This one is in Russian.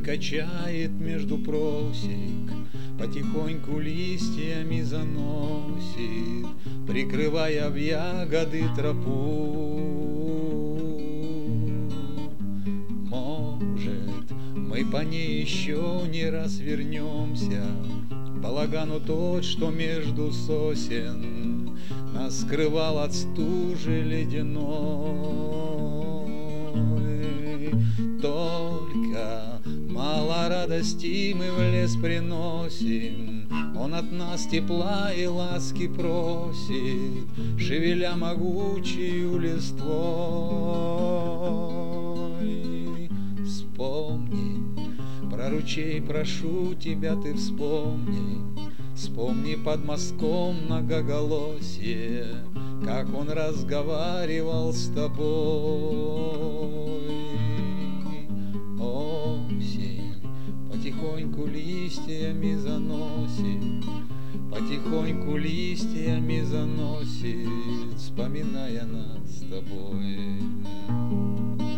качает между просек, потихоньку листьями заносит, прикрывая в ягоды тропу. Может, мы по ней еще не раз вернемся, балагану тот, что между сосен нас скрывал от стужи ледяной. Только мало радости мы в лес приносим, он от нас тепла и ласки просит, шевеля могучую листвой. Вспомни про ручей, прошу тебя, ты вспомни, вспомни под мостком многоголосье, как он разговаривал с тобой. Осень потихоньку листьями заносит, потихоньку листьями заносит, вспоминая нас с тобой.